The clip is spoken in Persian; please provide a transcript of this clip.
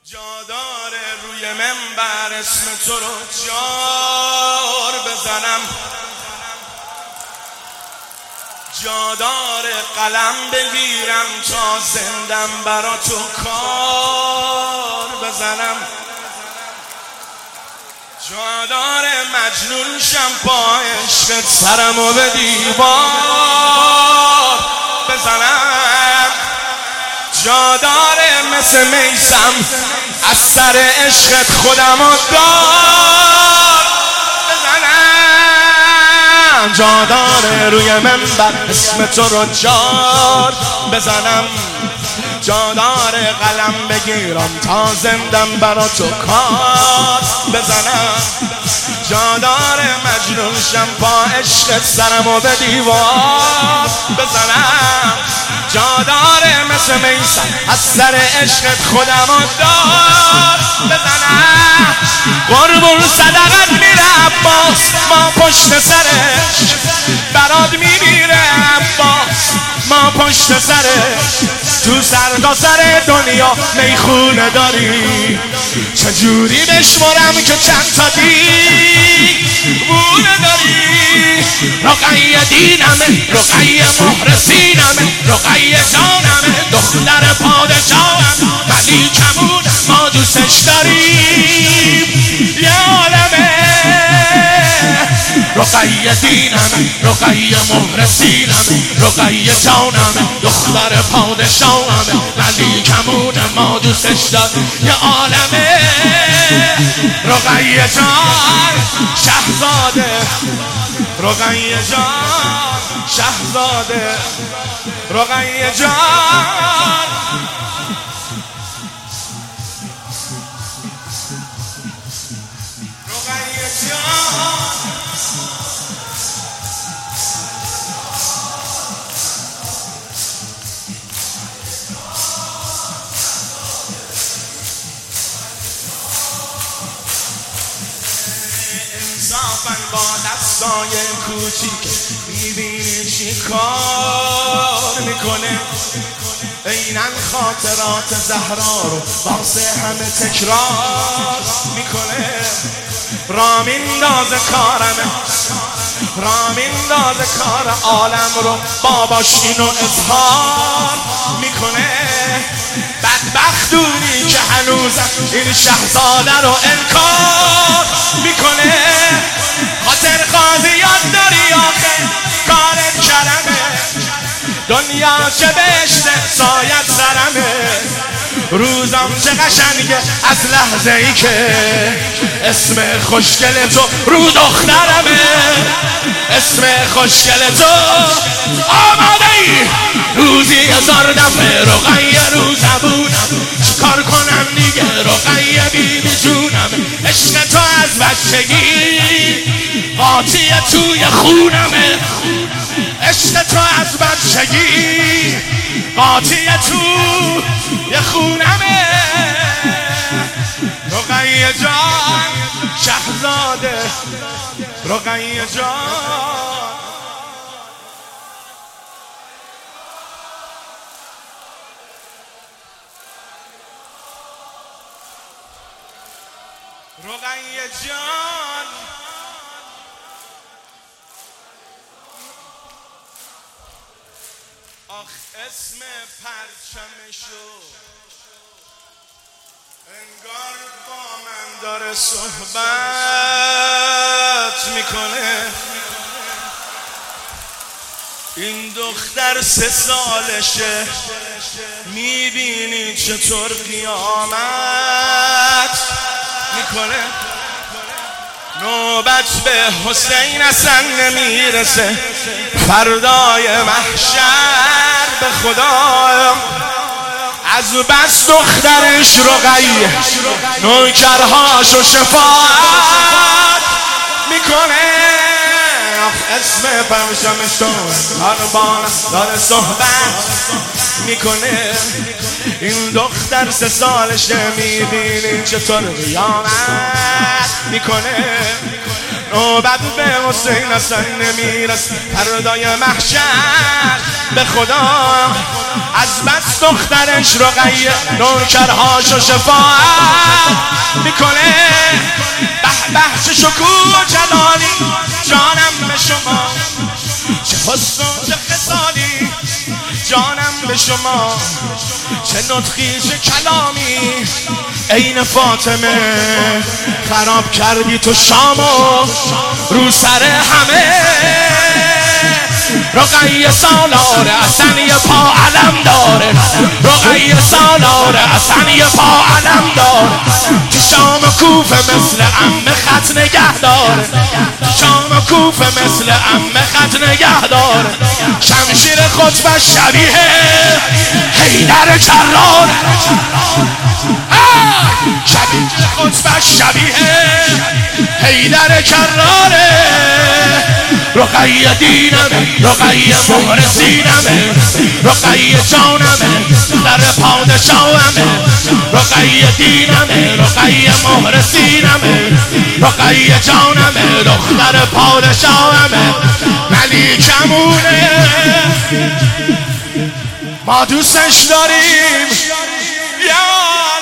جادار روی منبر اسم تو رو جار بزنم، جادار قلم بگیرم تا زندم برا تو کار بزنم، جادار مجنون شم با عشقت سرمو به دیوار بزنم، جادار مثل میسم از سر عشقت خودمو دار بزنم، جادار روی منبر اسم تو رو جار بزنم، جادار قلم بگیرم تا زندم برا تو کار بزنم، جادار مجنون شم با عشق سرمو به دیوار بزنم، جادار مثل میسم از سر عشقت خودمو دار بزنم، قربون صدقت میره عباس ما پشت سرش برات میمیره عباس ما پشت سرش، تو سر دنیا میخونه داری چجوری بشمرم که چند تا دیوونه داری، رقیه دینمه رقیه مهرسینمه رقیه جانمه دختر پادشاهم ولی کمونه ما دوستش داریم یه عالمه، رقیه دینمه رقیه مهرسینمه رقیه جانمه دختر پادشاهمه ولی کمونه ما دوستش داریم یه عالمه، رقیه جان شهزاده رقیه جان شهزاده رقیه جان رقیه جان انصافاً با دستای کوچیک میبینی چی کار میکنه، اینن خاطرات زهرا رو واسه همه تکرار میکنه، را میندازه کارمه را میندازه کار عالم رو باباش اینو اظهار میکنه، بدبختونی که هنوزم این شهزاده رو انکار میکنه، خاطر قاضی یاد داری آخه کارت کرمه، دنیا چه بهشته سایت سرمه، روزم چه قشنگه از لحظه ای که اسم خوشگل تو رو دخترمه، اسم خوشگل تو آماده ای روزی 1000 دفعه رقیه رو زبونم چیکار کنم دیگه رقیه بیبی جونم، عشق تو از بچگی قاطی توی خونمه، عشق تو از بچگی قاطی توی خونمه، رقیه جان شهزاده رقیه جان رقیه جان آخ اسم پرچمشو انگار با من داره صحبت میکنه، این دختر 3 سالشه میبینی چطور قیامت میکنه، نوبت به حسین اصلا نمیرسه فردای محشر به خدا، از بس دخترش رقیه نوکرهاشو شفاعت میکنه، اسم پرچمشو هر بار داره صحبت میکنه، این دختر 3 سالشه میبینی چطور قیامت میکنه، نوبت به حسین اصلا نمیرس فردای محشر به خدا از بس دخترش رقیه نوکرهاشو شفاعت میکنه به به چه شکوه و جلالی جانم به شما چه حسن و چه خصالی جانم به شما چه نطقی چه کلامی عین فاطمه خراب کردی تو شامو رو سر همه رقیه سالاره اصلا یه پا علم داره رقیه سالاره اصلا یه پا علم داره تو شام و کوفه مثل عمه خط نگه داره شام و کوفه مثل عمه خط نگه داره شمشیر خطبه شبیه حیدر کرار شبیه خطبه شبیه حیدر کراره رقیه دینمه رقیه مهرسینمه رقیه جانمه در پادشاهمه رقیه دینمه رقیه مهرسینمه رقیه جانمه دختر پادشاهمه ملیکمونه ما دوستش داریم یا